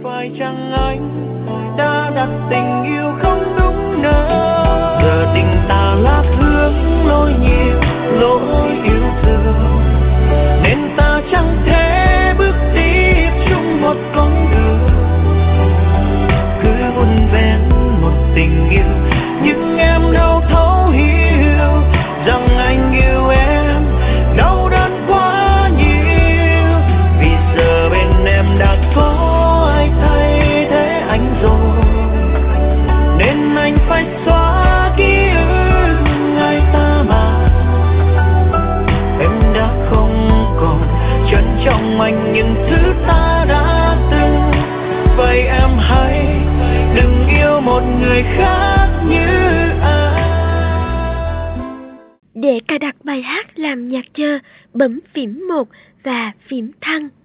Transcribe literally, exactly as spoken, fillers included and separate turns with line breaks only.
Phải chăng anh đã đặt tình yêu không đúng nơi? Giờ tình ta lác hướng lối nhiều lối yêu thương, nên ta chẳng thể bước tiếp chung một con đường. Cứ vun vén một tình yêu, nhưng em đâu thấu hiểu rằng anh yêu em đau đớn quá nhiều. Vì giờ bên em đã có ai thay thế anh rồi, nên anh phải xóa ký ức ngày ta mà. Em đã không còn trân trọng anh những thứ ta đã từng. Vậy em hãy đừng yêu một người khác như anh.
Để cài đặt bài hát làm nhạc chờ, bấm phím một và phím thăng.